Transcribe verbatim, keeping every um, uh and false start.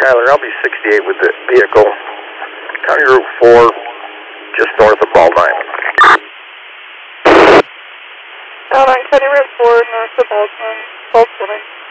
Tyler, I'll be sixty-eight with the vehicle. County Route four, just north of Bald Island. Out on County Route four, north of Baldwin, Baldwin.